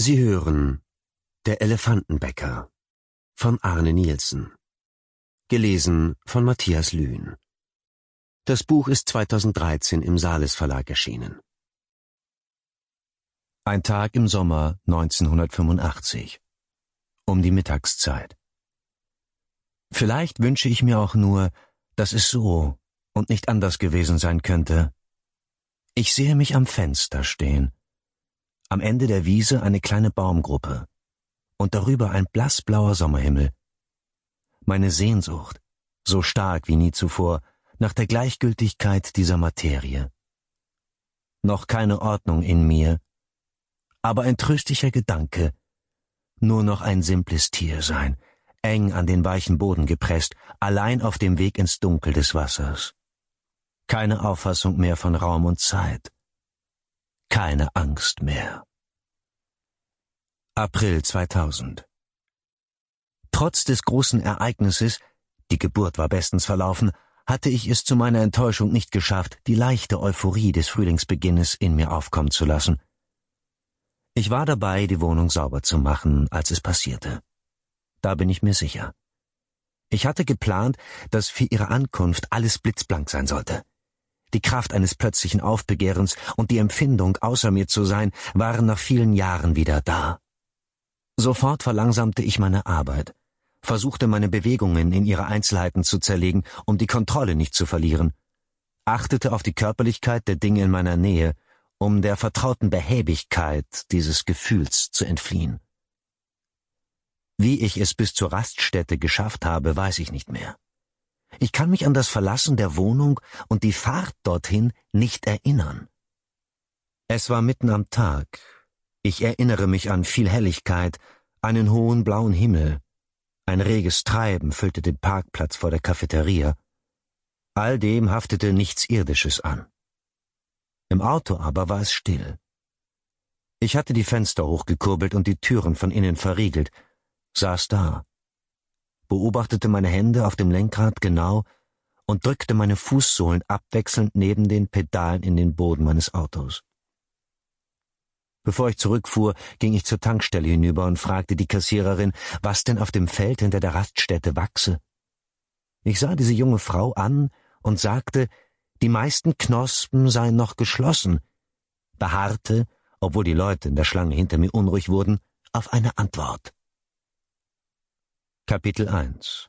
Sie hören Der Elefantenbäcker von Arne Nielsen. Gelesen von Matthias Lühn. Das Buch ist 2013 im Sales Verlag erschienen. Ein Tag im Sommer 1985. Um die Mittagszeit. Vielleicht wünsche ich mir auch nur, dass es so und nicht anders gewesen sein könnte. Ich sehe mich am Fenster stehen. Am Ende der Wiese eine kleine Baumgruppe und darüber ein blassblauer Sommerhimmel. Meine Sehnsucht, so stark wie nie zuvor, nach der Gleichgültigkeit dieser Materie. Noch keine Ordnung in mir, aber ein tröstlicher Gedanke, nur noch ein simples Tier sein, eng an den weichen Boden gepresst, allein auf dem Weg ins Dunkel des Wassers. Keine Auffassung mehr von Raum und Zeit. Keine Angst mehr. April 2000. Trotz des großen Ereignisses, die Geburt war bestens verlaufen, hatte ich es zu meiner Enttäuschung nicht geschafft, die leichte Euphorie des Frühlingsbeginnes in mir aufkommen zu lassen. Ich war dabei, die Wohnung sauber zu machen, als es passierte. Da bin ich mir sicher. Ich hatte geplant, dass für ihre Ankunft alles blitzblank sein sollte. Die Kraft eines plötzlichen Aufbegehrens und die Empfindung, außer mir zu sein, waren nach vielen Jahren wieder da. Sofort verlangsamte ich meine Arbeit, versuchte meine Bewegungen in ihre Einzelheiten zu zerlegen, um die Kontrolle nicht zu verlieren, achtete auf die Körperlichkeit der Dinge in meiner Nähe, um der vertrauten Behäbigkeit dieses Gefühls zu entfliehen. Wie ich es bis zur Raststätte geschafft habe, weiß ich nicht mehr. Ich kann mich an das Verlassen der Wohnung und die Fahrt dorthin nicht erinnern. Es war mitten am Tag. Ich erinnere mich an viel Helligkeit, einen hohen blauen Himmel. Ein reges Treiben füllte den Parkplatz vor der Cafeteria. All dem haftete nichts Irdisches an. Im Auto aber war es still. Ich hatte die Fenster hochgekurbelt und die Türen von innen verriegelt, saß da, beobachtete meine Hände auf dem Lenkrad genau und drückte meine Fußsohlen abwechselnd neben den Pedalen in den Boden meines Autos. Bevor ich zurückfuhr, ging ich zur Tankstelle hinüber und fragte die Kassiererin, was denn auf dem Feld hinter der Raststätte wachse. Ich sah diese junge Frau an und sagte, die meisten Knospen seien noch geschlossen, beharrte, obwohl die Leute in der Schlange hinter mir unruhig wurden, auf eine Antwort. Kapitel 1.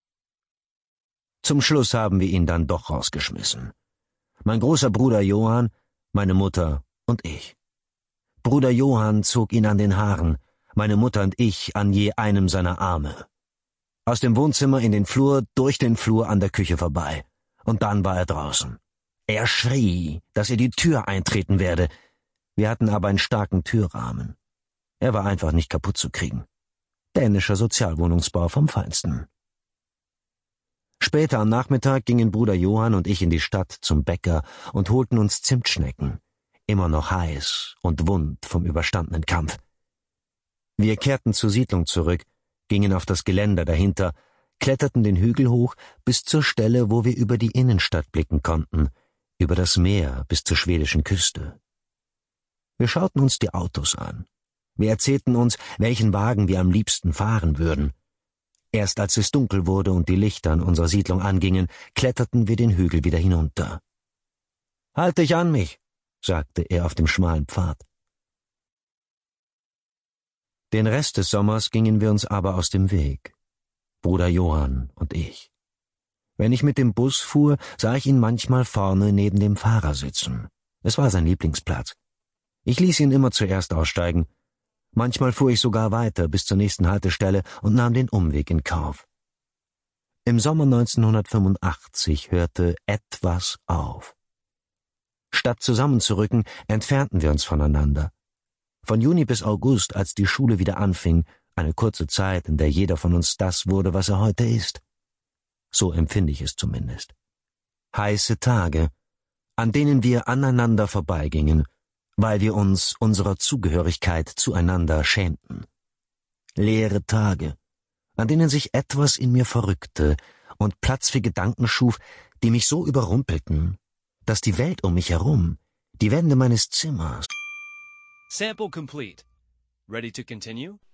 Zum Schluss haben wir ihn dann doch rausgeschmissen. Mein großer Bruder Johann, meine Mutter und ich. Bruder Johann zog ihn an den Haaren, meine Mutter und ich an je einem seiner Arme. Aus dem Wohnzimmer in den Flur, durch den Flur an der Küche vorbei. Und dann war er draußen. Er schrie, dass er die Tür eintreten werde. Wir hatten aber einen starken Türrahmen. Er war einfach nicht kaputt zu kriegen. Dänischer Sozialwohnungsbau vom Feinsten. Später am Nachmittag gingen Bruder Johann und ich in die Stadt zum Bäcker und holten uns Zimtschnecken, immer noch heiß und wund vom überstandenen Kampf. Wir kehrten zur Siedlung zurück, gingen auf das Geländer dahinter, kletterten den Hügel hoch bis zur Stelle, wo wir über die Innenstadt blicken konnten, über das Meer bis zur schwedischen Küste. Wir schauten uns die Autos an. Wir erzählten uns, welchen Wagen wir am liebsten fahren würden. Erst als es dunkel wurde und die Lichter an unserer Siedlung angingen, kletterten wir den Hügel wieder hinunter. »Halt dich an mich«, sagte er auf dem schmalen Pfad. Den Rest des Sommers gingen wir uns aber aus dem Weg, Bruder Johann und ich. Wenn ich mit dem Bus fuhr, sah ich ihn manchmal vorne neben dem Fahrer sitzen. Es war sein Lieblingsplatz. Ich ließ ihn immer zuerst aussteigen. Manchmal fuhr ich sogar weiter bis zur nächsten Haltestelle und nahm den Umweg in Kauf. Im Sommer 1985 hörte etwas auf. Statt zusammenzurücken, entfernten wir uns voneinander. Von Juni bis August, als die Schule wieder anfing, eine kurze Zeit, in der jeder von uns das wurde, was er heute ist. So empfinde ich es zumindest. Heiße Tage, an denen wir aneinander vorbeigingen, weil wir uns unserer Zugehörigkeit zueinander schämten. Leere Tage, an denen sich etwas in mir verrückte und Platz für Gedanken schuf, die mich so überrumpelten, dass die Welt um mich herum, die Wände meines Zimmers, Sample complete. Ready to continue?